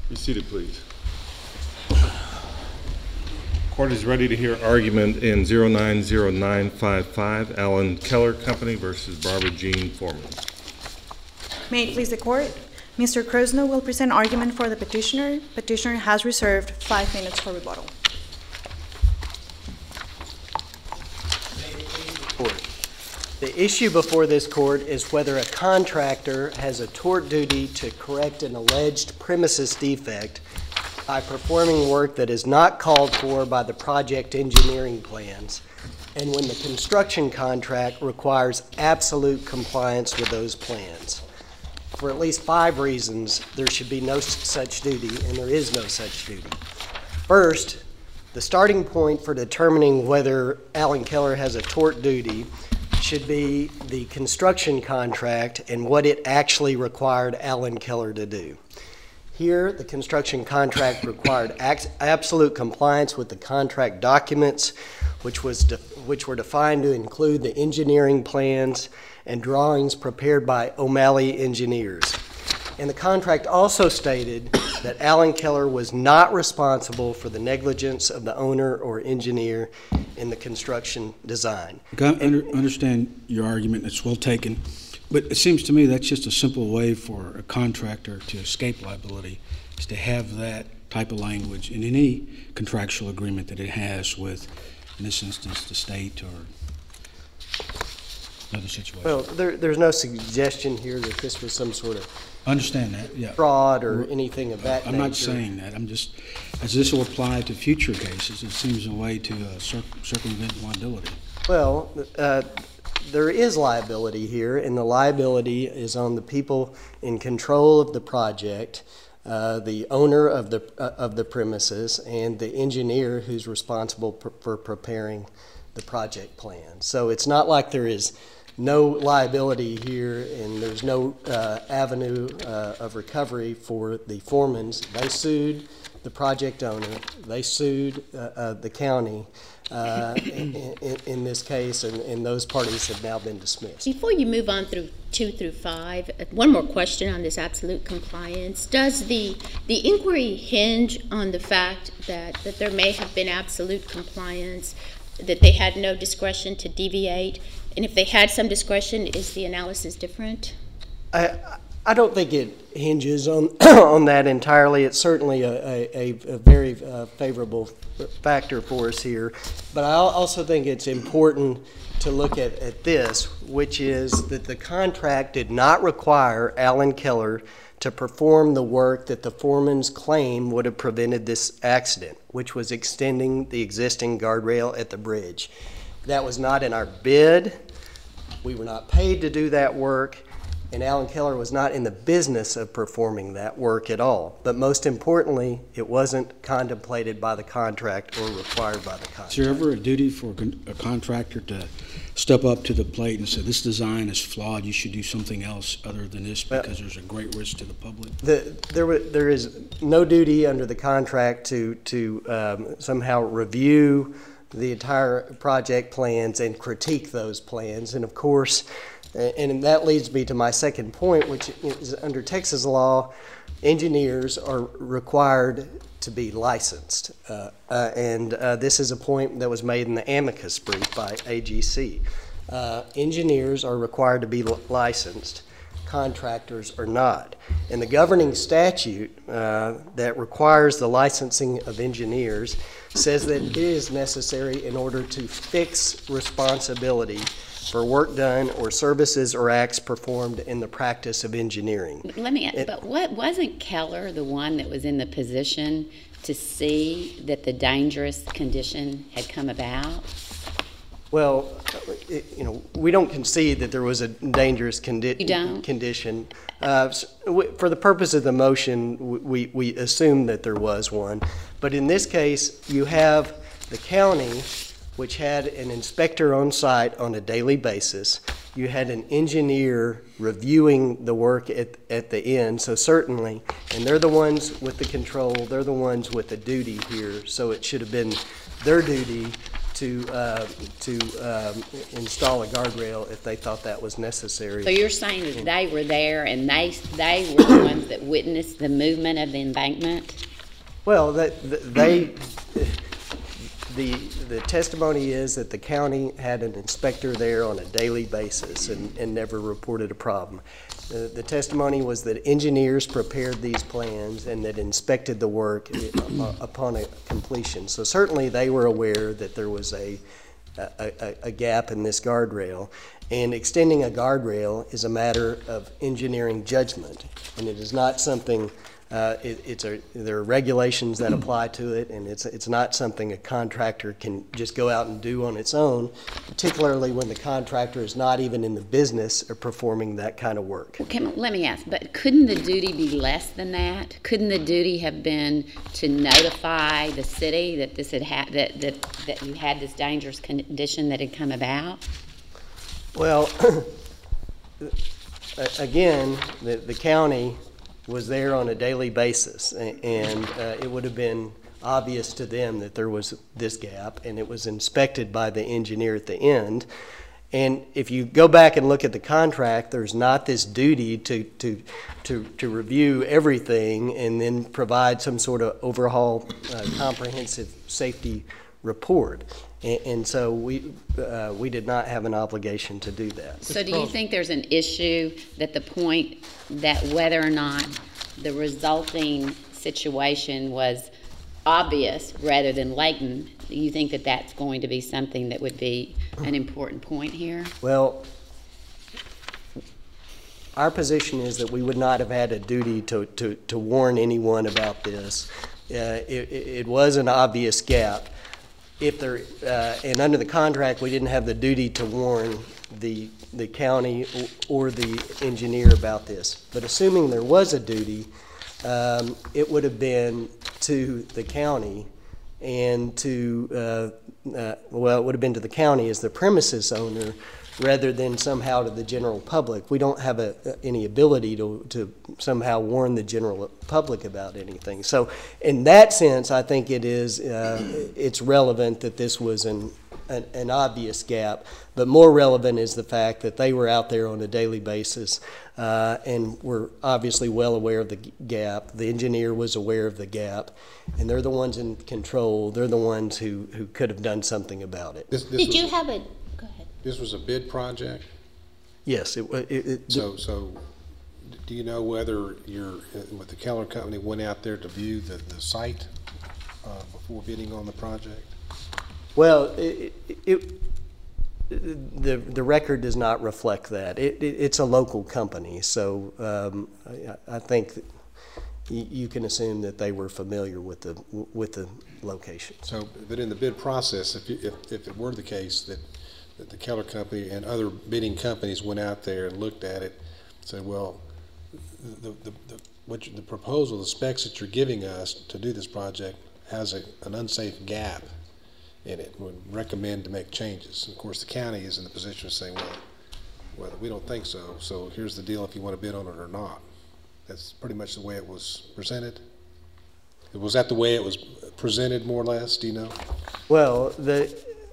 Be seated, please. Court is ready to hear argument in 090955, Alan Keller Company versus Barbara Jean Foreman. May it please the court, Mr. Krosno will present argument for the petitioner. Petitioner has reserved 5 minutes for rebuttal. The issue before this court is whether a contractor has a tort duty to correct an alleged premises defect by performing work that is not called for by the project engineering plans, and when the construction contract requires absolute compliance with those plans. For at least 5 reasons, there should be no such duty, and there is no such duty. First, the starting point for determining whether Alan Keller has a tort duty should be the construction contract and what it actually required Alan Keller to do. Here, the construction contract required absolute compliance with the contract documents, which were defined to include the engineering plans and drawings prepared by O'Malley engineers. And the contract also stated that Alan Keller was not responsible for the negligence of the owner or engineer in the construction design. I understand your argument. It's well taken. But it seems to me that's just a simple way for a contractor to escape liability, is to have that type of language in any contractual agreement that it has with, in this instance, the state or another situation. Well, there's no suggestion here that this was some sort of understand that, yeah. fraud or anything of that nature. I'm not saying that. I'm just, as this will apply to future cases, it seems a way to circumvent liability. Well, there is liability here, and the liability is on the people in control of the project, the owner of the premises, and the engineer who's responsible for preparing the project plan. So it's not like there is no liability here, and there's no avenue of recovery for the foremans. They sued the project owner. They sued the county in this case, and those parties have now been dismissed. Before you move on through 2 through 5, one more question on this absolute compliance. Does the inquiry hinge on the fact that there may have been absolute compliance, that they had no discretion to deviate? And if they had some discretion, is the analysis different? I don't think it hinges on on that entirely. It's certainly a very favorable factor for us here. But I also think it's important to look at this, which is that the contract did not require Alan Keller to perform the work that the foreman's claim would have prevented this accident, which was extending the existing guardrail at the bridge. That was not in our bid. We were not paid to do that work, and Alan Keller was not in the business of performing that work at all. But most importantly, it wasn't contemplated by the contract or required by the contract. Is there ever a duty for a contractor to step up to the plate and say, this design is flawed, you should do something else other than this because there's a great risk to the public? There is no duty under the contract to somehow review the entire project plans and critique those plans. And of course, and that leads me to my second point, which is under Texas law, engineers are required to be licensed. This is a point that was made in the amicus brief by AGC. Engineers are required to be licensed. Contractors are not. And the governing statute that requires the licensing of engineers says that it is necessary in order to fix responsibility for work done or services or acts performed in the practice of engineering. Let me ask, but wasn't Keller the one that was in the position to see that the dangerous condition had come about? Well, we don't concede that there was a dangerous condition. For the purpose of the motion, we assume that there was one. But in this case, you have the county, which had an inspector on site on a daily basis. You had an engineer reviewing the work at the end, so certainly, and they're the ones with the control, they're the ones with the duty here, so it should have been their duty install a guardrail if they thought that was necessary. So you're saying that they were there and they were the ones that witnessed the movement of the embankment? Well, the testimony is that the county had an inspector there on a daily basis and never reported a problem. The testimony was that engineers prepared these plans and that inspected the work upon a completion. So certainly they were aware that there was a gap in this guardrail, and extending a guardrail is a matter of engineering judgment, and it is not something. There are regulations that apply to it, and it's not something a contractor can just go out and do on its own, particularly when the contractor is not even in the business of performing that kind of work. Let me ask, but couldn't the duty be less than that? Couldn't the duty have been to notify the city that this had that you had this dangerous condition that had come about? Well, again, the county was there on a daily basis, and it would have been obvious to them that there was this gap, and it was inspected by the engineer at the end. And if you go back and look at the contract, there's not this duty to review everything and then provide some sort of overhaul comprehensive safety report. And so we did not have an obligation to do that. So do you think there's an issue that the point that whether or not the resulting situation was obvious rather than latent, do you think that that's going to be something that would be an important point here? Well, our position is that we would not have had a duty to warn anyone about this. It was an obvious gap. If there and under the contract, we didn't have the duty to warn the county or the engineer about this. But assuming there was a duty, it would have been to the county and to well, it would have been to the county as the premises owner rather than somehow to the general public. We don't have any ability to somehow warn the general public about anything. So in that sense, I think it is it's relevant that this was an obvious gap, but more relevant is the fact that they were out there on a daily basis and were obviously well aware of the gap. The engineer was aware of the gap, and they're the ones in control. They're the ones who could have done something about it. Did you have a, go ahead. This was a bid project? Yes. So do you know whether with the Keller Company went out there to view the site before bidding on the project? Well, the record does not reflect that. It's a local company, so I think that you can assume that they were familiar with the location. So, but in the bid process, if it were the case that the Keller Company and other bidding companies went out there and looked at it, said, well, the proposal, the specs that you're giving us to do this project has an unsafe gap in it, would recommend to make changes. And of course, the county is in the position of saying, well, we don't think so, so here's the deal if you want to bid on it or not. That's pretty much the way it was presented. Was that the way it was presented, more or less? Do you know? Well, the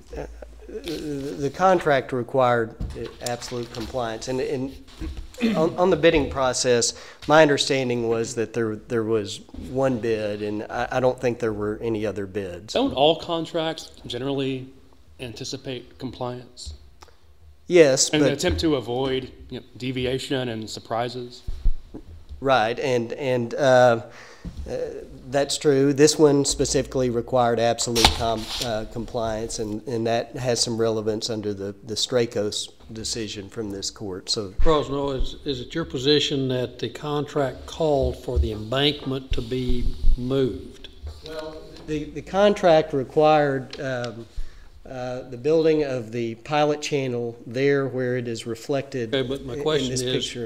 contract required absolute compliance, and on the bidding process, my understanding was that there was one bid, and I don't think there were any other bids. Don't all contracts generally anticipate compliance? Yes, and but attempt to avoid deviation and surprises? Right, and that's true. This one specifically required absolute compliance, and that has some relevance under the Strakos decision from this court. So, Crosno, is it your position that the contract called for the embankment to be moved? Well, the contract required the building of the pilot channel there where it is reflected but my question in this is, picture.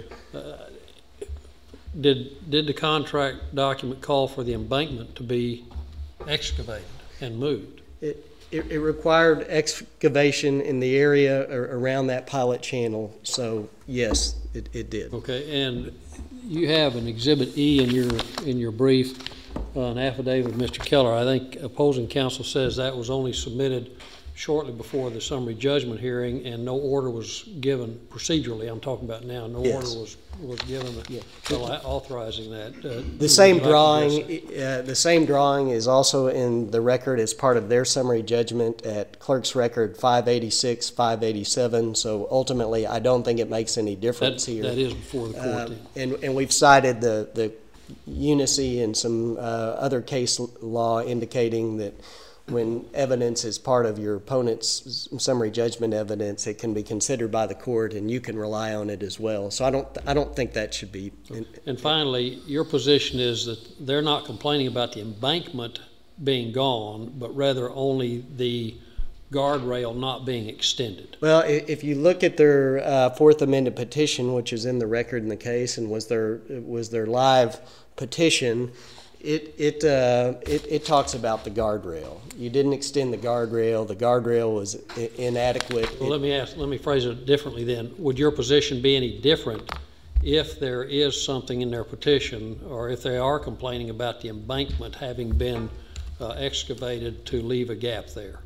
Did the contract document call for the embankment to be excavated and moved? It required excavation in the area around that pilot channel, so yes, it did. Okay, and you have an Exhibit E in your brief, an affidavit of Mr. Keller. I think opposing counsel says that was only submitted shortly before the summary judgment hearing, and no order was given procedurally, I'm talking about now, no Yes. order was given authorizing that. The same would you like to address drawing, the same drawing is also in the record as part of their summary judgment at clerk's record 586, 587. So ultimately, I don't think it makes any difference that? here. That is before the court. then. And we've cited the Unicy and some other case law indicating that when evidence is part of your opponent's summary judgment evidence, it can be considered by the court, and you can rely on it as well. So I don't think that should be. And finally, your position is that they're not complaining about the embankment being gone, but rather only the guardrail not being extended. Well, if you look at their Fourth Amendment petition, which is in the record in the case, and was their live petition, it talks about the guardrail. You didn't extend the guardrail. The guardrail was inadequate. Well, let me phrase it differently then. Would your position be any different if there is something in their petition, or if they are complaining about the embankment having been excavated to leave a gap there?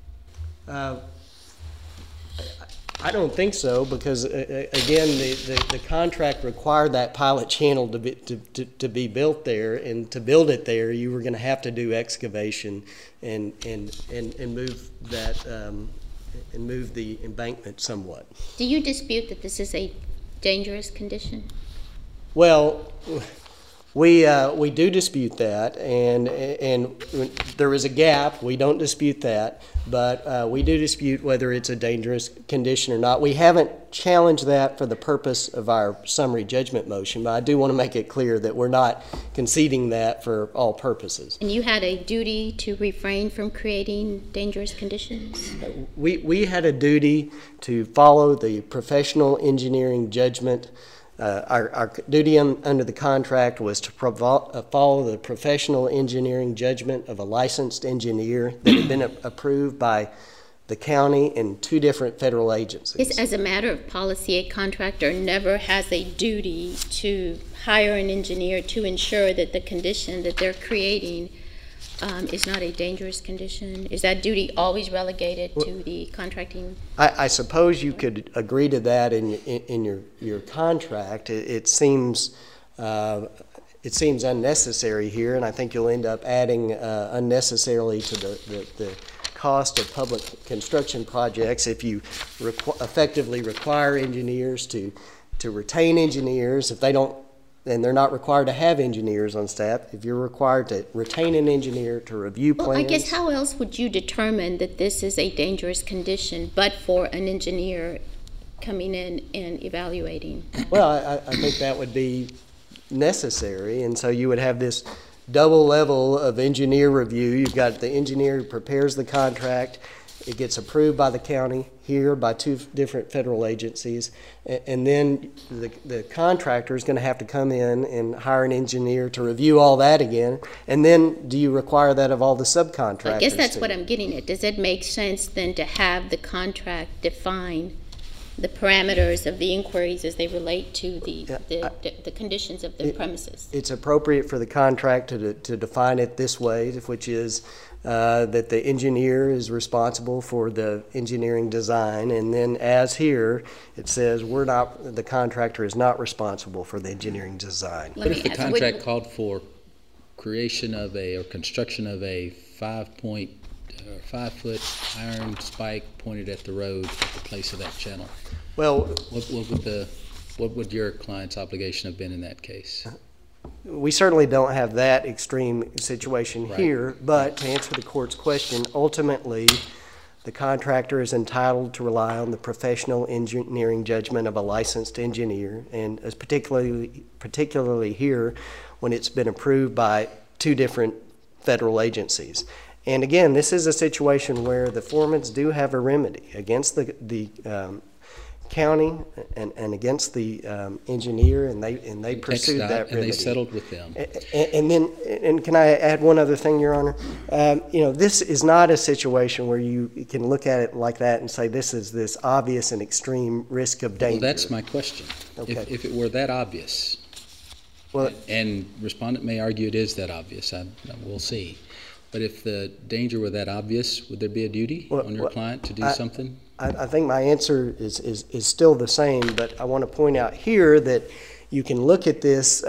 I don't think so, because again, the contract required that pilot channel to be built there, and to build it there, you were going to have to do excavation and move that and move the embankment somewhat. Do you dispute that this is a dangerous condition? Well, we do dispute that, and there is a gap. We don't dispute that, but we do dispute whether it's a dangerous condition or not. We haven't challenged that for the purpose of our summary judgment motion, but I do want to make it clear that we're not conceding that for all purposes. And you had a duty to refrain from creating dangerous conditions? We had a duty to follow the professional engineering judgment. Our duty under the contract was to follow the professional engineering judgment of a licensed engineer that had been approved by the county and 2 different federal agencies. As a matter of policy, a contractor never has a duty to hire an engineer to ensure that the condition that they're creating is not a dangerous condition. Is that duty always relegated to the contracting? I suppose you could agree to that in your contract. It seems unnecessary here, and I think you'll end up adding unnecessarily to the cost of public construction projects if you effectively require engineers to retain engineers. If they don't, and they're not required to have engineers on staff, if you're required to retain an engineer to review plans. Well, I guess how else would you determine that this is a dangerous condition but for an engineer coming in and evaluating? Well, I think that would be necessary, and so you would have this double level of engineer review. You've got the engineer who prepares the contract. It gets approved by the county here, by 2 different federal agencies, and then the contractor is going to have to come in and hire an engineer to review all that again. And then do you require that of all the subcontractors? I guess that's what I'm getting at. Does it make sense then to have the contract define the parameters of the inquiries as they relate to the conditions of the premises? It's appropriate for the contract to define it this way, which is that the engineer is responsible for the engineering design, and then as here, it says the contractor is not responsible for the engineering design. What if the contract called for creation of or construction of a 5-foot iron spike pointed at the road at the place of that channel? Well, what would your client's obligation have been in that case? We certainly don't have that extreme situation here, but to answer the court's question, ultimately, the contractor is entitled to rely on the professional engineering judgment of a licensed engineer, and as particularly here, when it's been approved by 2 different federal agencies. And again, this is a situation where the foremans do have a remedy against the county and against the engineer, and they pursued that remedy. And they settled with them. And can I add one other thing, Your Honor? This is not a situation where you can look at it like that and say this is this obvious and extreme risk of danger. Well, that's my question. Okay. If it were that obvious, and respondent may argue it is that obvious, we'll see. But if the danger were that obvious, would there be a duty on your client to do something? I think my answer is still the same, but I want to point out here that you can look at this,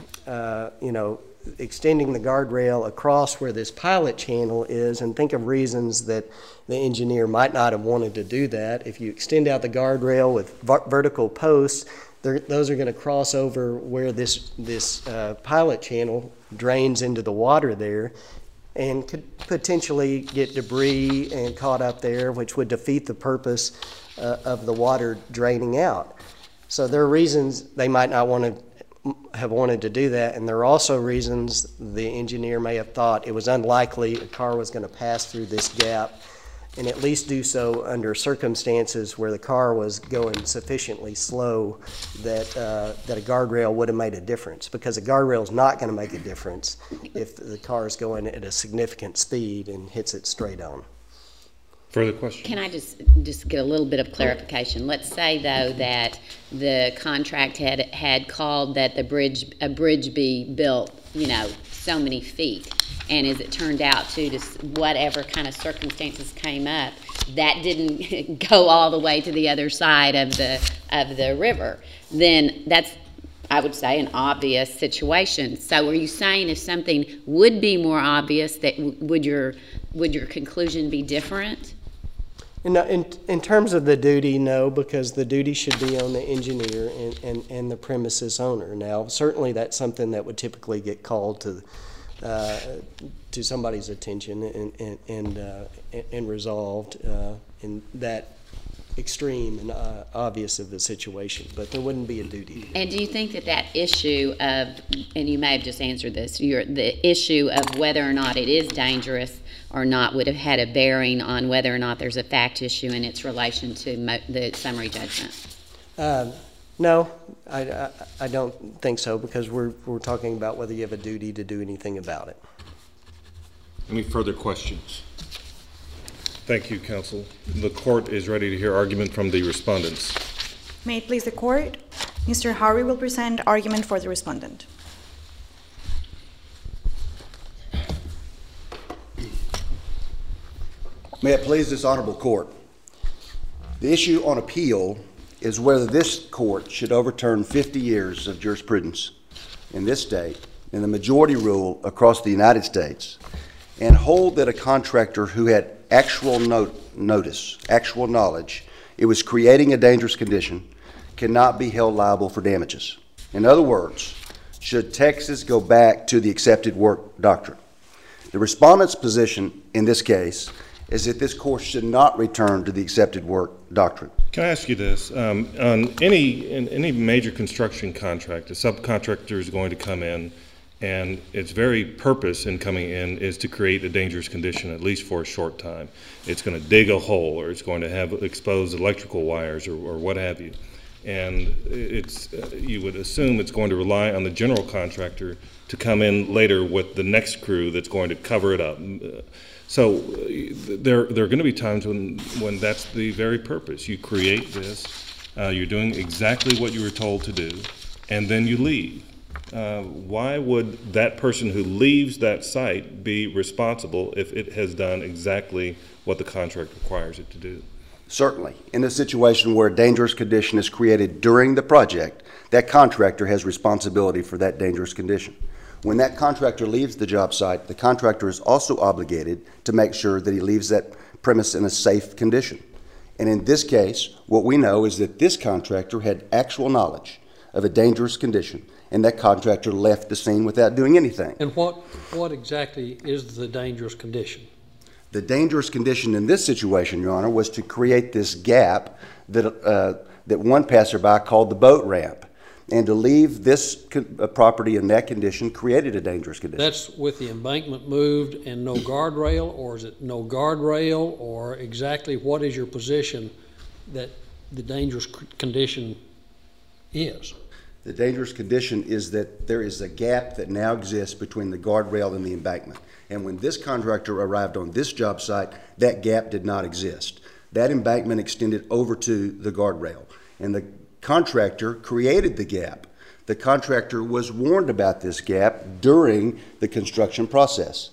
extending the guardrail across where this pilot channel is and think of reasons that the engineer might not have wanted to do that. If you extend out the guardrail with vertical posts, those are going to cross over where this pilot channel drains into the water there, and could potentially get debris and caught up there, which would defeat the purpose of the water draining out. So there are reasons they might not have wanted to do that, and there are also reasons the engineer may have thought it was unlikely a car was going to pass through this gap, and at least do so under circumstances where the car was going sufficiently slow that a guardrail would have made a difference, because a guardrail is not going to make a difference if the car is going at a significant speed and hits it straight on. Further questions? Can I just get a little bit of clarification? Let's say, though, that the contract had called that a bridge be built, so many feet, and as it turned out to whatever kind of circumstances came up, that didn't go all the way to the other side of the river, then that's, I would say, an obvious situation. So are you saying if something would be more obvious, that would your conclusion be different? In terms of the duty, no, because the duty should be on the engineer and the premises owner. Now, certainly that's something that would typically get called to somebody's attention and resolved in that extreme and obvious of the situation, but there wouldn't be a duty. And do you think that issue of, and you may have just answered this, the issue of whether or not it is dangerous or not would have had a bearing on whether or not there's a fact issue in its relation to the summary judgment? No, I don't think so, because we're talking about whether you have a duty to do anything about it. Any further questions? Thank you, counsel. The court is ready to hear argument from the respondents. May it please the court, Mr. Harvey will present argument for the respondent. May it please this honorable court. The issue on appeal is whether this court should overturn 50 years of jurisprudence in this state and the majority rule across the United States, and hold that a contractor who had actual notice, actual knowledge, it was creating a dangerous condition, cannot be held liable for damages. In other words, should Texas go back to the accepted work doctrine? The respondent's position in this case is that this court should not return to the accepted work doctrine. Can I ask you this? On any major construction contract, a subcontractor is going to come in, and its very purpose in coming in is to create a dangerous condition, at least for a short time. It's going to dig a hole, or it's going to have exposed electrical wires, or what have you. And you would assume it's going to rely on the general contractor to come in later with the next crew that's going to cover it up. So there are going to be times when that's the very purpose. You create this, you're doing exactly what you were told to do, and then you leave. Why would that person who leaves that site be responsible if it has done exactly what the contract requires it to do? Certainly. In a situation where a dangerous condition is created during the project, that contractor has responsibility for that dangerous condition. When that contractor leaves the job site, the contractor is also obligated to make sure that he leaves that premise in a safe condition. And in this case, what we know is that this contractor had actual knowledge of a dangerous condition, and that contractor left the scene without doing anything. And what exactly is the dangerous condition? The dangerous condition in this situation, Your Honor, was to create this gap that one passerby called the boat ramp. And to leave this property in that condition created a dangerous condition. That's with the embankment moved and no guardrail, or is it no guardrail, or exactly what is your position that the dangerous condition is? The dangerous condition is that there is a gap that now exists between the guardrail and the embankment. And when this contractor arrived on this job site, that gap did not exist. That embankment extended over to the guardrail, and the contractor created the gap. The contractor was warned about this gap during the construction process.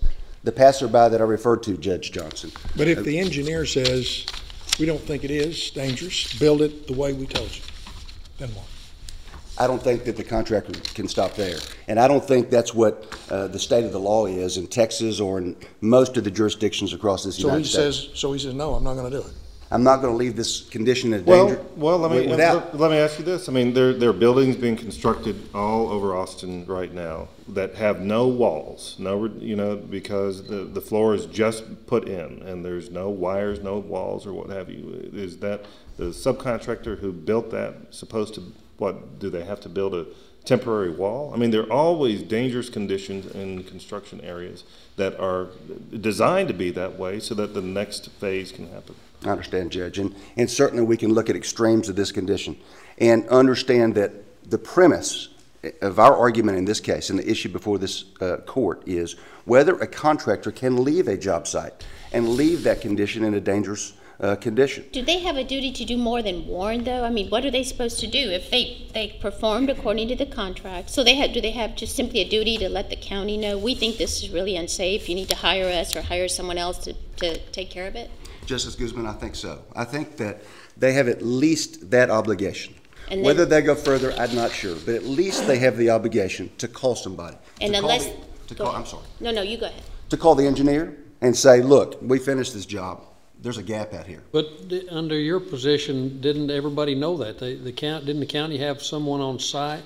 the passerby that I referred to, Judge Johnson. But if the engineer says, we don't think it is dangerous, build it the way we told you, then what? I don't think that the contractor can stop there. And I don't think that's what the state of the law is in Texas or in most of the jurisdictions across this United States. So he says, no, I'm not going to do it. I'm not going to leave this condition in danger. Well, let me ask you this. I mean, there are buildings being constructed all over Austin right now that have no walls, because the floor is just put in and there's no wires, no walls or what have you. Is that the subcontractor who built that supposed to, do they have to build a temporary wall? I mean, there are always dangerous conditions in construction areas that are designed to be that way so that the next phase can happen. I understand, Judge, and certainly we can look at extremes of this condition and understand that the premise of our argument in this case and the issue before this court is whether a contractor can leave a job site and leave that condition in a dangerous condition. Do they have a duty to do more than warn, though? I mean, what are they supposed to do if they performed according to the contract? So do they have just simply a duty to let the county know, we think this is really unsafe, you need to hire us or hire someone else to take care of it? Justice Guzman, I think so. I think that they have at least that obligation. And then, whether they go further, I'm not sure, but at least they have the obligation to call somebody. And unless, I'm sorry. No, you go ahead. To call the engineer and say, look, we finished this job. There's a gap out here. But under your position, didn't everybody know that? Didn't the county have someone on site?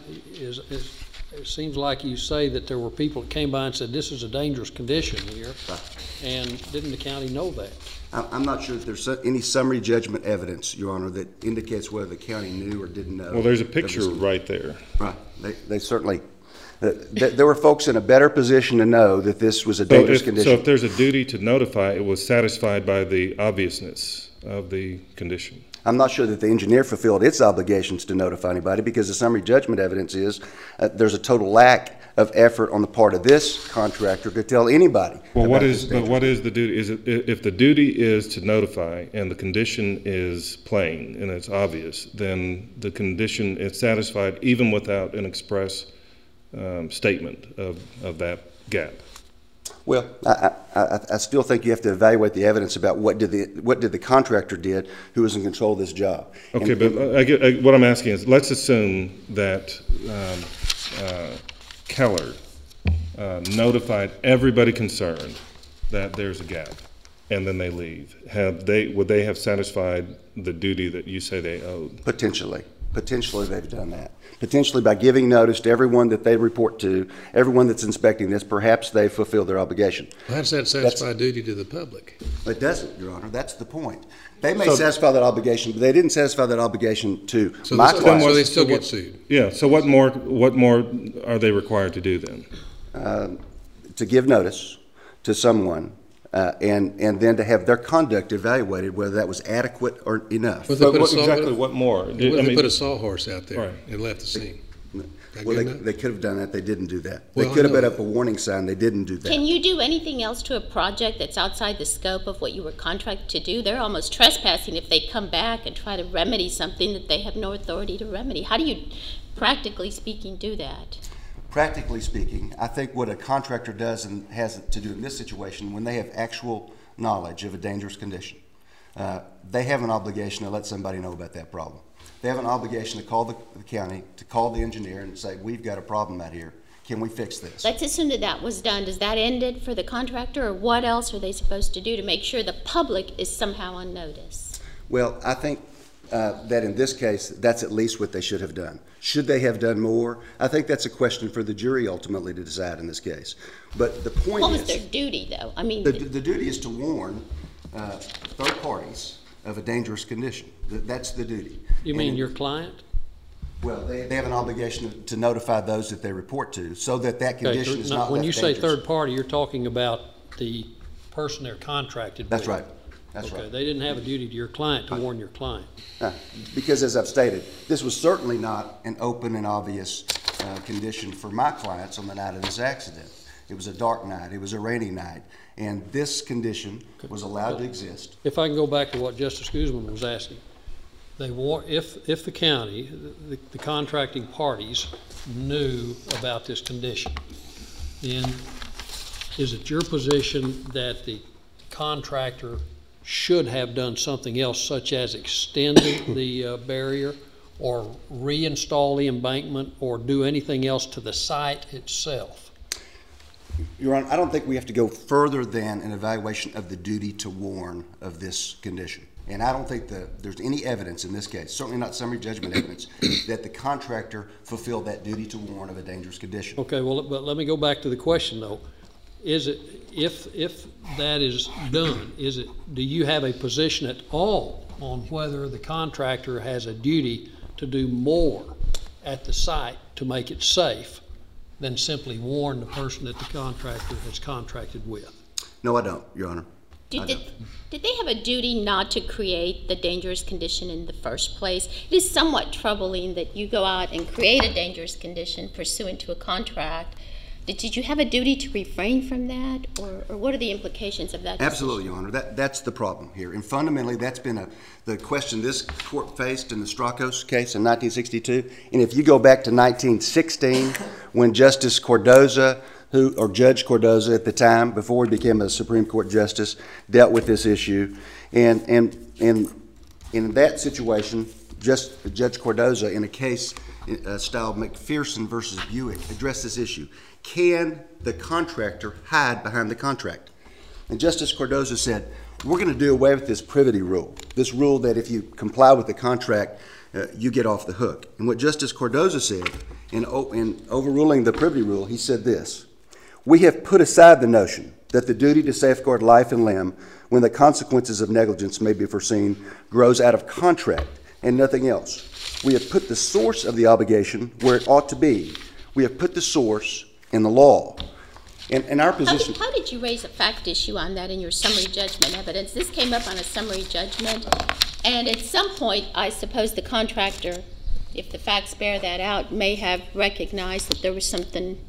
It seems like you say that there were people that came by and said, this is a dangerous condition here. Right. And didn't the county know that? I'm not sure if there's any summary judgment evidence, Your Honor, that indicates whether the county knew or didn't know. Well, there's a picture right there. Right. They certainly, there were folks in a better position to know that this was a dangerous condition. So if there's a duty to notify, it was satisfied by the obviousness of the condition. I'm not sure that the engineer fulfilled its obligations to notify anybody because the summary judgment evidence is there's a total lack of effort on the part of this contractor to tell anybody. Well, what is the duty? Is it, if the duty is to notify and the condition is plain and it's obvious, then the condition is satisfied even without an express statement of that gap. Well, I still think you have to evaluate the evidence about what did the contractor did who was in control of this job. Okay, but what I'm asking is, let's assume that Keller notified everybody concerned that there's a gap, and then they leave. Would they have satisfied the duty that you say they owed? Potentially they've done that. Potentially by giving notice to everyone that they report to, everyone that's inspecting this, perhaps they fulfilled their obligation. Well, how does that satisfy duty to the public? It doesn't, Your Honor. That's the point. They may satisfy that obligation, but they didn't satisfy that obligation to my client. So they still get sued. Yeah. So what more are they required to do then? To give notice to someone, and then to have their conduct evaluated, whether that was adequate or enough. What more? What if they put a sawhorse out there and left the scene? Well, they could have done that. They didn't do that. They could have put up a warning sign. They didn't do that. Can you do anything else to a project that's outside the scope of what you were contracted to do? They're almost trespassing if they come back and try to remedy something that they have no authority to remedy. How do you, practically speaking, do that? Practically speaking, I think what a contractor does and has to do in this situation, when they have actual knowledge of a dangerous condition, they have an obligation to let somebody know about that problem. They have an obligation to call the county, to call the engineer and say, we've got a problem out here. Can we fix this? Let's assume that was done. Does that end it for the contractor, or what else are they supposed to do to make sure the public is somehow on notice? Well, I think that in this case, that's at least what they should have done. Should they have done more? I think that's a question for the jury ultimately to decide in this case. But the point is... What was their duty, though? I mean... The duty is to warn third parties of a dangerous condition. That's the duty. You mean your client? Well, they have an obligation to notify those that they report to so that condition is not left When you say dangerous. third party, you're talking about the person they're contracted with. That's right. That's right. They didn't have a duty to your client to warn your client. Because as I've stated, this was certainly not an open and obvious condition for my clients on the night of this accident. It was a dark night. It was a rainy night. And this condition was allowed to exist. If I can go back to what Justice Guzman was asking, if the county, the contracting parties knew about this condition, then is it your position that the contractor should have done something else, such as extending the barrier, or reinstall the embankment, or do anything else to the site itself? Your Honor, I don't think we have to go further than an evaluation of the duty to warn of this condition. And I don't think there's any evidence in this case, certainly not summary judgment evidence, that the contractor fulfilled that duty to warn of a dangerous condition. Okay, well, but let me go back to the question, though. Is it, if that is done, do you have a position at all on whether the contractor has a duty to do more at the site to make it safe than simply warn the person that the contractor has contracted with? No, I don't, Your Honor. Did they have a duty not to create the dangerous condition in the first place? It is somewhat troubling that you go out and create a dangerous condition pursuant to a contract. Did you have a duty to refrain from that, or what are the implications of that decision? Absolutely, Your Honor. That's the problem here. And fundamentally, that's been the question this court faced in the Strakos case in 1962. And if you go back to 1916, when Justice Cardozo, Judge Cardozo at the time, before he became a Supreme Court justice, dealt with this issue. And in that situation, Judge Cardozo, in a case styled McPherson versus Buick, addressed this issue. Can the contractor hide behind the contract? And Justice Cardozo said, we're going to do away with this privity rule, this rule that if you comply with the contract, you get off the hook. And what Justice Cardozo said in overruling the privity rule, he said this: we have put aside the notion that the duty to safeguard life and limb when the consequences of negligence may be foreseen grows out of contract and nothing else. We have put the source of the obligation where it ought to be. We have put the source in the law. And our position... How did you raise a fact issue on that in your summary judgment evidence? This came up on a summary judgment, and at some point, I suppose the contractor, if the facts bear that out, may have recognized that there was something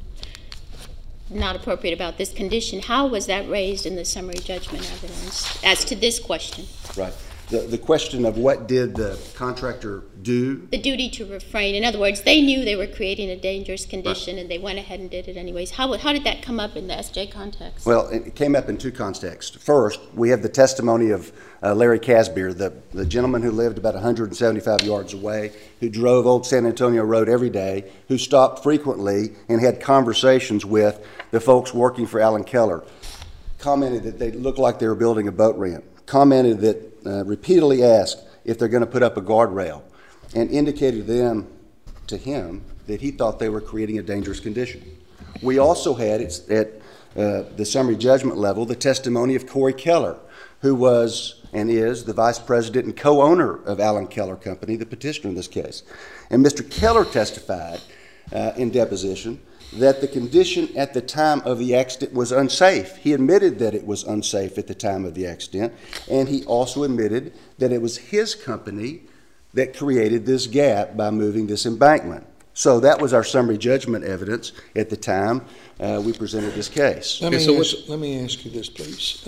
not appropriate about this condition. How was that raised in the summary judgment evidence as to this question? Right. The question of what did the contractor do? The duty to refrain. In other words, they knew they were creating a dangerous condition, right, and they went ahead and did it anyways. How did that come up in the SJ context? Well, it came up in two contexts. First, we have the testimony of Larry Casbeer, the gentleman who lived about 175 yards away, who drove Old San Antonio Road every day, who stopped frequently and had conversations with the folks working for Alan Keller, commented that they looked like they were building a boat ramp, commented that repeatedly asked if they're going to put up a guardrail, and indicated to him that he thought they were creating a dangerous condition. We also had, at the summary judgment level, the testimony of Corey Keller, who was and is the vice president and co-owner of Alan Keller Company, the petitioner in this case. And Mr. Keller testified in deposition that the condition at the time of the accident was unsafe. He admitted that it was unsafe at the time of the accident, and he also admitted that it was his company that created this gap by moving this embankment. So that was our summary judgment evidence at the time we presented this case. Let me ask you this, please.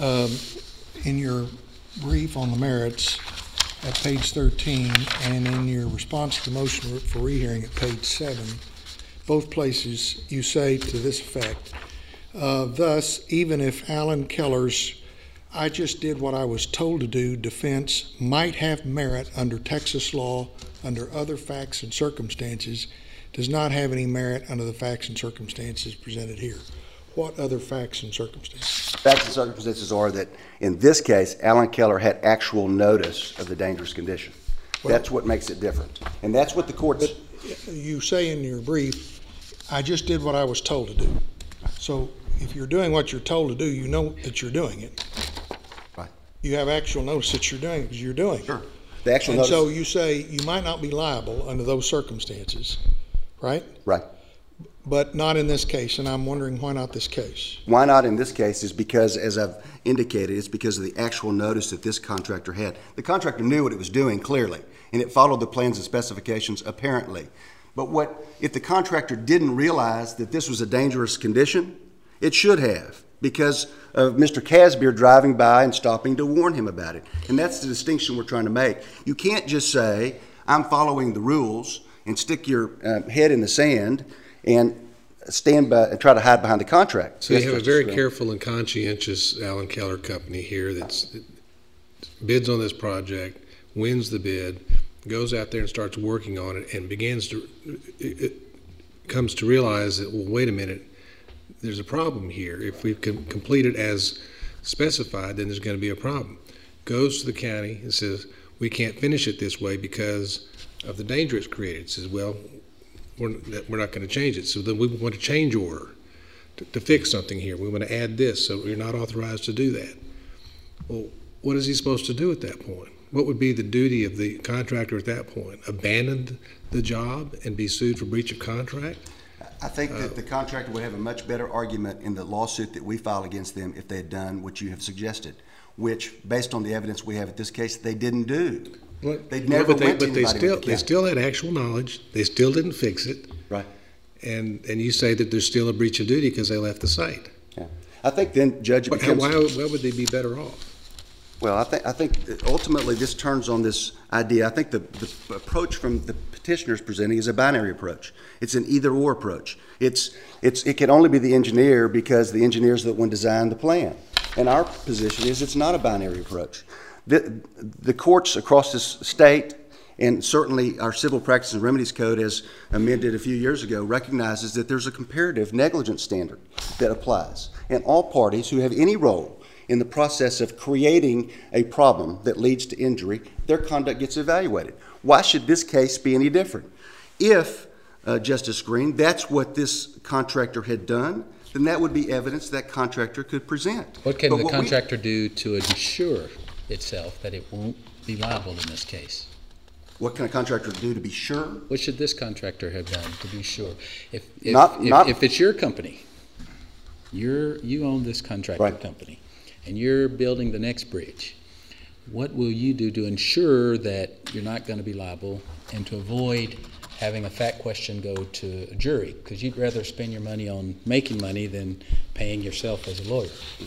In your brief on the merits at page 13 and in your response to the motion for rehearing at page 7, both places you say to this effect, thus, even if Alan Keller's "I just did what I was told to do" defense might have merit under Texas law under other facts and circumstances, does not have any merit under the facts and circumstances presented here. What other facts and circumstances? Facts and circumstances are that in this case, Alan Keller had actual notice of the dangerous condition. Well, that's what makes it different. And that's what the courts... You say in your brief, "I just did what I was told to do." So if you're doing what you're told to do, you know that you're doing it. Right. You have actual notice that you're doing it because you're doing it. Sure. The actual and notice... so you say you might not be liable under those circumstances, right? Right. But not in this case, and I'm wondering why not this case? Why not in this case is because, as I've indicated, it's because of the actual notice that this contractor had. The contractor knew what it was doing clearly, and it followed the plans and specifications apparently. But if the contractor didn't realize that this was a dangerous condition, it should have, because of Mr. Casbeer driving by and stopping to warn him about it. And that's the distinction we're trying to make. You can't just say, "I'm following the rules," and stick your head in the sand and stand by and try to hide behind the contract. So Yes, you have a Justice very Green. careful and conscientious Allen Keller company here that bids on this project, wins the bid, goes out there and starts working on it, and comes to realize that, well, wait a minute, there's a problem here. If we can complete it as specified, then there's going to be a problem. Goes to the county and says, we can't finish it this way because of the danger it's created. Says, well, we're not going to change it. So then we want a change order to fix something here. We want to add this, so you're not authorized to do that. Well, what is he supposed to do at that point? What would be the duty of the contractor at that point? Abandon the job and be sued for breach of contract? I think that the contractor would have a much better argument in the lawsuit that we file against them if they had done what you have suggested, which, based on the evidence we have at this case, they didn't do. They never went to anybody with the county. They still had actual knowledge. They still didn't fix it. Right. And you say that there's still a breach of duty because they left the site. Yeah. I think then, Judge, it becomes... Why would they be better off? Well, I think that ultimately this turns on this idea. I think the approach from the petitioners presenting is a binary approach. It's an either-or approach. It can only be the engineer because the engineer is the one designed the plan. And our position is it's not a binary approach. The courts across this state, and certainly our Civil Practice and Remedies Code, as amended a few years ago, recognizes that there's a comparative negligence standard that applies. And all parties who have any role in the process of creating a problem that leads to injury, their conduct gets evaluated. Why should this case be any different? If, Justice Green, that's what this contractor had done, then that would be evidence that contractor could present. What can the contractor do to ensure itself that it won't be liable in this case? What can a contractor do to be sure? What should this contractor have done to be sure? If it's your company, you own this contractor company, and you're building the next bridge, what will you do to ensure that you're not going to be liable and to avoid having a fact question go to a jury? Because you'd rather spend your money on making money than paying yourself as a lawyer.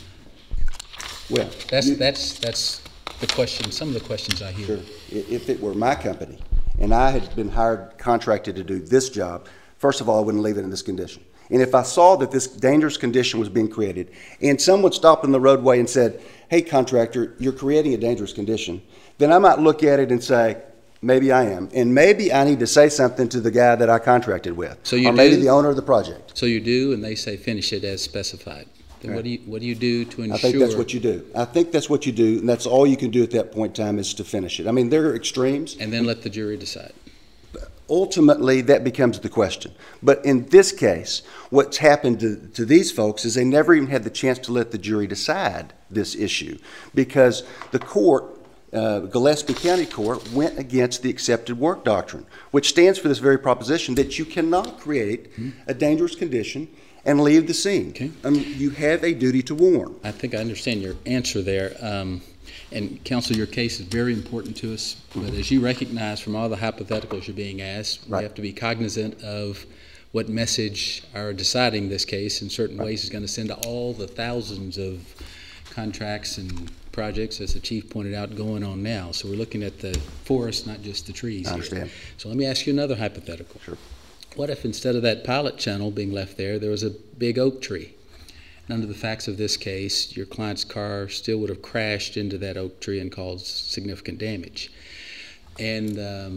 Well, that's the question. Some of the questions I hear. Sure. If it were my company and I had been contracted to do this job, first of all, I wouldn't leave it in this condition. And if I saw that this dangerous condition was being created and someone stopped in the roadway and said, hey, contractor, you're creating a dangerous condition, then I might look at it and say, maybe I am. And maybe I need to say something to the guy that I contracted with. Or maybe the owner of the project. So you do, and they say finish it as specified. Then what do you do to ensure? I think that's what you do. I think that's what you do, and that's all you can do at that point in time is to finish it. I mean, there are extremes. And then let the jury decide. Ultimately, that becomes the question. But in this case, what's happened to these folks is they never even had the chance to let the jury decide this issue because the court, Gillespie County Court, went against the accepted work doctrine, which stands for this very proposition that you cannot create a dangerous condition and leave the scene. Okay. You have a duty to warn. I think I understand your answer there. And counsel, your case is very important to us, but as you recognize from all the hypotheticals you're being asked, we have to be cognizant of what message our deciding this case in certain ways is going to send to all the thousands of contracts and projects, as the chief pointed out, going on now. So we're looking at the forest, not just the trees. I understand. Here. So let me ask you another hypothetical. Sure. What if instead of that pilot channel being left there was a big oak tree? And under the facts of this case, your client's car still would have crashed into that oak tree and caused significant damage. And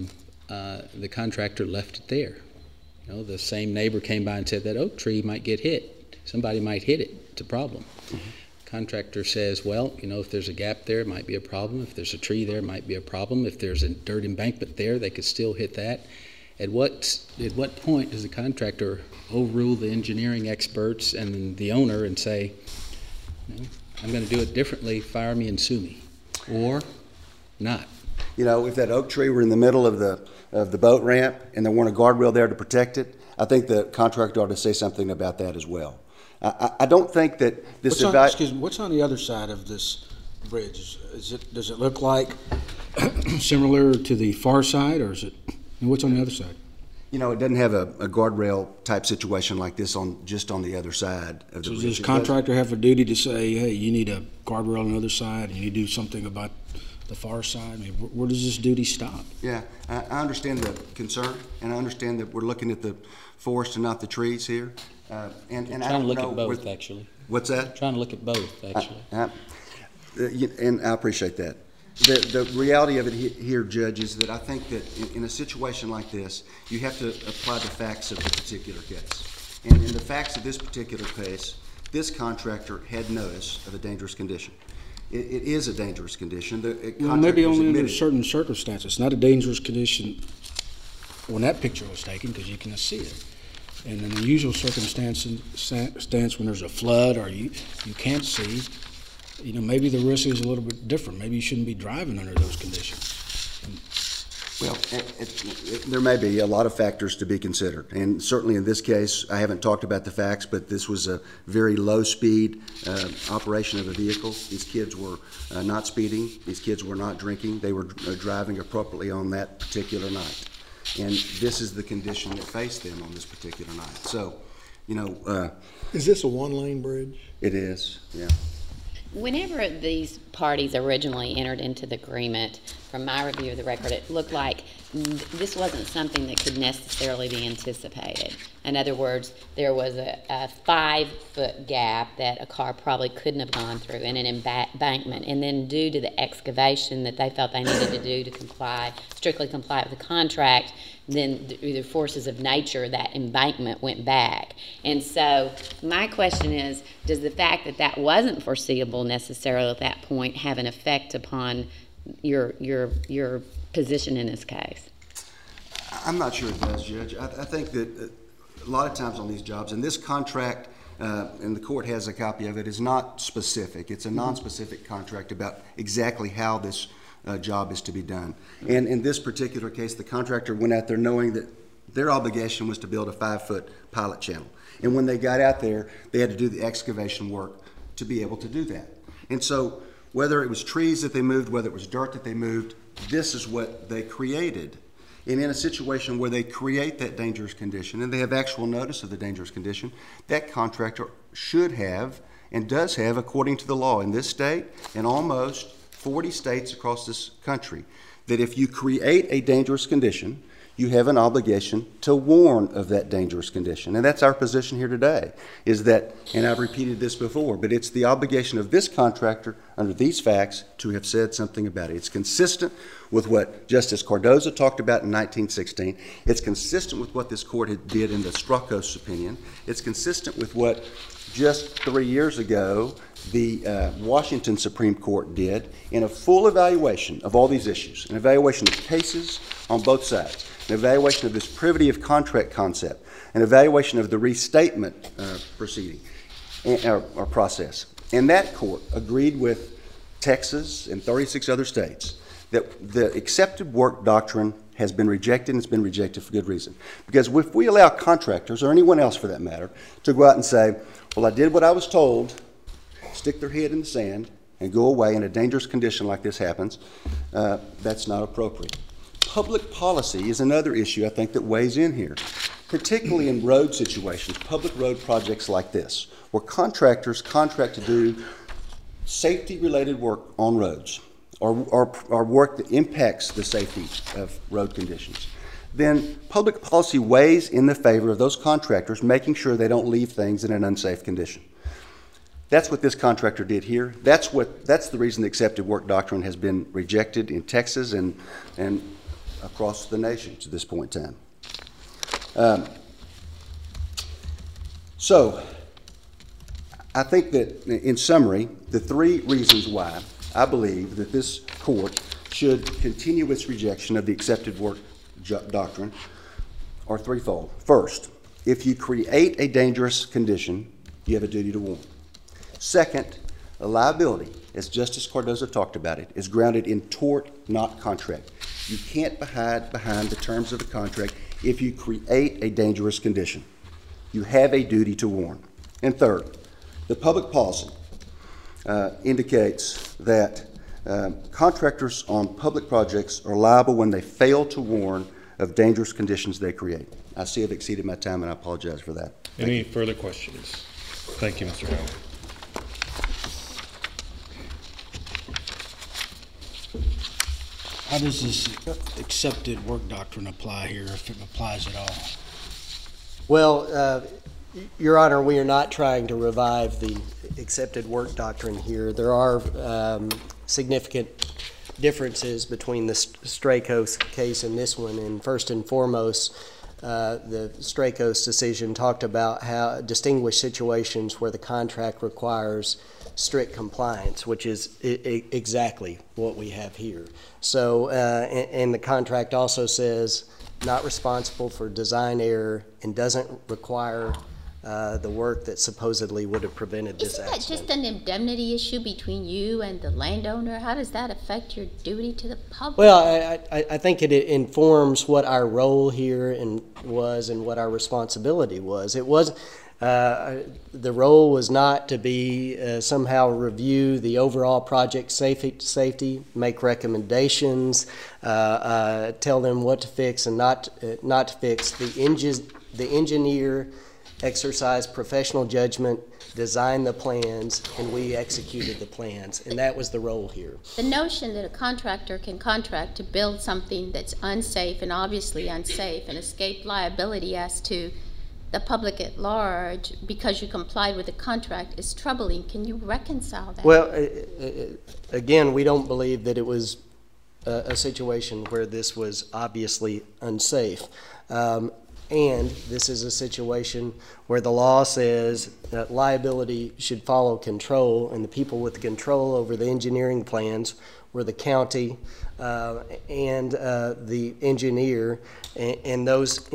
the contractor left it there. You know, the same neighbor came by and said that oak tree might get hit. Somebody might hit it. It's a problem. Contractor says, well, you know, if there's a gap there, it might be a problem. If there's a tree there, it might be a problem. If there's a dirt embankment there, they could still hit that. At what point does the contractor overrule the engineering experts and the owner and say, no, I'm going to do it differently, fire me and sue me, or not? You know, if that oak tree were in the middle of the boat ramp and there weren't a guardrail there to protect it, I think the contractor ought to say something about that as well. I don't think that this... What's on the other side of this bridge? Does it look like similar to the far side, or is it... And what's on the other side? You know, it doesn't have a guardrail type situation like this just on the other side of the bridge. Does the contractor have a duty to say, hey, you need a guardrail on the other side, and you need to do something about the far side? I mean, where does this duty stop? Yeah, I understand the concern, and I understand that we're looking at the forest and not the trees here. And I Trying to don't look know at both, where- actually. What's that? Trying to look at both, actually. And I appreciate that. The reality of it here, Judge, is that I think that in a situation like this, you have to apply the facts of the particular case. And in the facts of this particular case, this contractor had notice of a dangerous condition. It is a dangerous condition. Well, maybe only under certain circumstances. Not a dangerous condition when that picture was taken, because you can see it. And in the usual circumstance when there's a flood or you can't see, maybe the risk is a little bit different. Maybe you shouldn't be driving under those conditions. Well, there may be a lot of factors to be considered. And certainly in this case, I haven't talked about the facts, but this was a very low-speed operation of a vehicle. These kids were not speeding. These kids were not drinking. They were driving appropriately on that particular night. And this is the condition that faced them on this particular night. So, is this a one-lane bridge? It is, yeah. Whenever these parties originally entered into the agreement, from my review of the record, it looked like this wasn't something that could necessarily be anticipated. In other words, there was a 5-foot gap that a car probably couldn't have gone through in an embankment, and then due to the excavation that they felt they needed to do to strictly comply with the contract, then through the forces of nature, that embankment went back. And so my question is, does the fact that that wasn't foreseeable necessarily at that point have an effect upon your position in this case? I'm not sure it does, Judge. I think that a lot of times on these jobs, and this contract, and the court has a copy of it, is not specific. It's a non-specific contract about exactly how this job is to be done. And in this particular case, the contractor went out there knowing that their obligation was to build a 5-foot pilot channel. And when they got out there, they had to do the excavation work to be able to do that. And so whether it was trees that they moved, whether it was dirt that they moved, this is what they created. And in a situation where they create that dangerous condition and they have actual notice of the dangerous condition, that contractor should have and does have, according to the law in this state and almost 40 states across this country, that if you create a dangerous condition, you have an obligation to warn of that dangerous condition. And that's our position here today, is that, and I've repeated this before, but it's the obligation of this contractor under these facts to have said something about it. It's consistent with what Justice Cardozo talked about in 1916. It's consistent with what this court did in the Strakos opinion. It's consistent with what just 3 years ago the Washington Supreme Court did in a full evaluation of all these issues, an evaluation of cases on both sides, an evaluation of this privity of contract concept, an evaluation of the restatement proceeding or process. And that court agreed with Texas and 36 other states that the accepted work doctrine has been rejected, and it's been rejected for good reason. Because if we allow contractors, or anyone else for that matter, to go out and say, well, I did what I was told, stick their head in the sand, and go away, and a dangerous condition like this happens, that's not appropriate. Public policy is another issue, I think, that weighs in here, particularly in road situations, public road projects like this, where contractors contract to do safety-related work on roads, or work that impacts the safety of road conditions. Then public policy weighs in the favor of those contractors making sure they don't leave things in an unsafe condition. That's what this contractor did here. That's the reason the accepted work doctrine has been rejected in Texas and across the nation to this point in time. So I think that in summary, the 3 reasons why I believe that this court should continue its rejection of the accepted work doctrine are threefold. First, if you create a dangerous condition, you have a duty to warn. Second, a liability, as Justice Cardozo talked about it, is grounded in tort, not contract. You can't hide behind the terms of the contract if you create a dangerous condition. You have a duty to warn. And third, the public policy indicates that contractors on public projects are liable when they fail to warn of dangerous conditions they create. I see I've exceeded my time, and I apologize for that. Any further questions? Thank you, Mr. Howard. How does this accepted work doctrine apply here, if it applies at all? Well, Your Honor, we are not trying to revive the accepted work doctrine here. There are significant differences between the Strakos case and this one, and first and foremost, the Strakos decision talked about how distinguished situations where the contract requires strict compliance, which is exactly what we have here. So, and the contract also says not responsible for design error and doesn't require the work that supposedly would have prevented this accident. Isn't that just an indemnity issue between you and the landowner? How does that affect your duty to the public? Well, I think it informs what our role here was and what our responsibility was. It was the role was not to be somehow review the overall project safety, make recommendations, tell them what to fix and not to fix. The engineer exercised professional judgment, designed the plans, and we executed the plans, and that was the role here. The notion that a contractor can contract to build something that's unsafe and obviously unsafe and escape liability as to the public at large because you complied with the contract is troubling. Can you reconcile that? Well, again, we don't believe that it was a situation where this was obviously unsafe. And this is a situation where the law says that liability should follow control, and the people with control over the engineering plans were the county and the engineer, and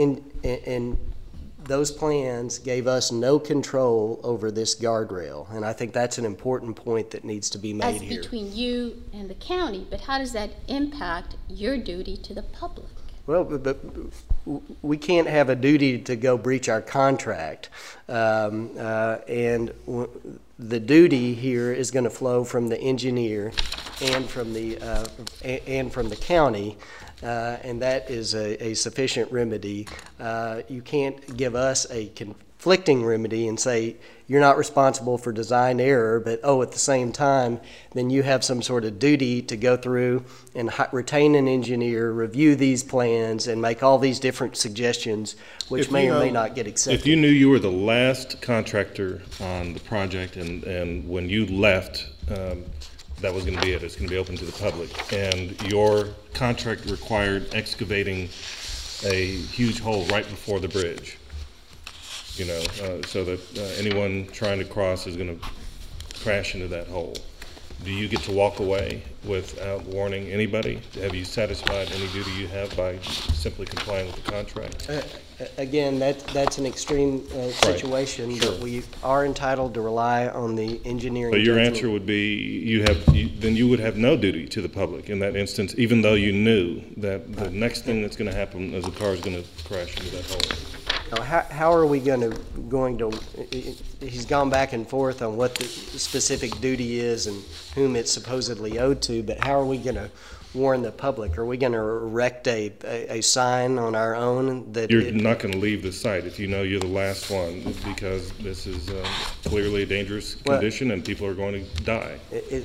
those plans gave us no control over this guardrail, and I think that's an important point that needs to be made here. That's between you and the county, but how does that impact your duty to the public? Well, but we can't have a duty to go breach our contract, and the duty here is going to flow from the engineer and from the county, and that is a sufficient remedy. You can't give us a conflicting remedy and say you're not responsible for design error, but at the same time, then you have some sort of duty to go through and retain an engineer, review these plans, and make all these different suggestions, which may or may not get accepted. If you knew you were the last contractor on the project, and when you left, that was going to be it. It's going to be open to the public, and your contract required excavating a huge hole right before the bridge, so that anyone trying to cross is going to crash into that hole. Do you get to walk away without warning anybody? Have you satisfied any duty you have by simply complying with the contract? Again, that's an extreme situation, right. Sure. But we are entitled to rely on the engineering. But your judgment. answer would be then you would have no duty to the public in that instance, even though you knew that the next thing that's going to happen is the car is going to crash into that hole. How are we going to? He's gone back and forth on what the specific duty is and whom it's supposedly owed to, but how are we going to warn the public? Are we going to erect a sign on our own that you're not going to leave the site if you know you're the last one, because this is clearly a dangerous condition and people are going to die?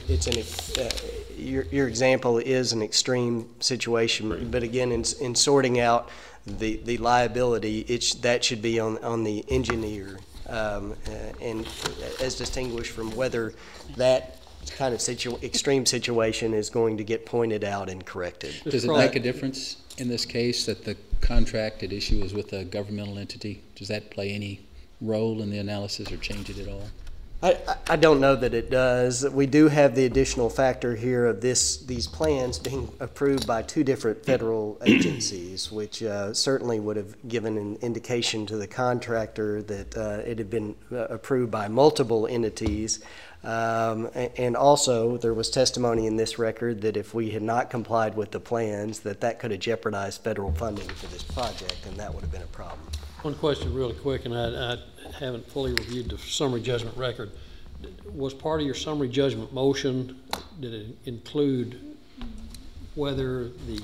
Your example is an extreme situation, right. But again, in sorting out the liability, that should be on the engineer, and as distinguished from whether that kind of extreme situation is going to get pointed out and corrected. Does it make a difference in this case that the contract at issue is with a governmental entity? Does that play any role in the analysis or change it at all? I don't know that it does. We do have the additional factor here of these plans being approved by two different federal agencies, which certainly would have given an indication to the contractor that it had been approved by multiple entities. And also, there was testimony in this record that if we had not complied with the plans, that could have jeopardized federal funding for this project, and that would have been a problem. One question really quick, and I haven't fully reviewed the summary judgment record. Was part of your summary judgment motion, did it include whether the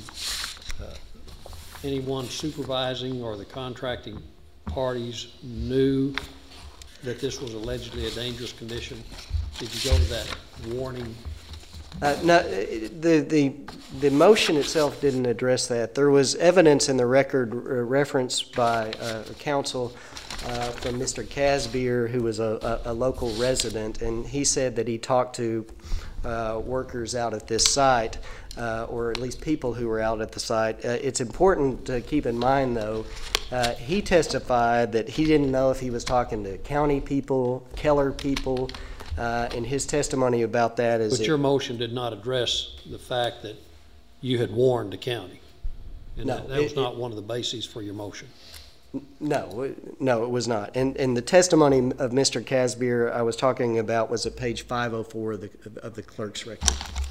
anyone supervising or the contracting parties knew that this was allegedly a dangerous condition? Did you go to that warning? No, the motion itself didn't address that. There was evidence in the record referenced by counsel from Mr. Casbier, who was a local resident, and he said that he talked to workers out at this site, or at least people who were out at the site. It's important to keep in mind, though, he testified that he didn't know if he was talking to county people, Keller people, and his testimony about that is... But your motion did not address the fact that you had warned the county. And No, that was not one of the bases for your motion. No, it was not. And the testimony of Mr. Casbier I was talking about was at page 504 of the clerk's record.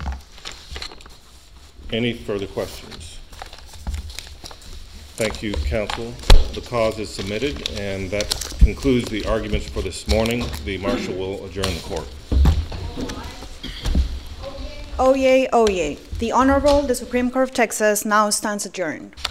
Any further questions? Thank you, counsel. The cause is submitted, and that concludes the arguments for this morning. The marshal will adjourn the court. Oyez, oyez. The Honorable, the Supreme Court of Texas now stands adjourned.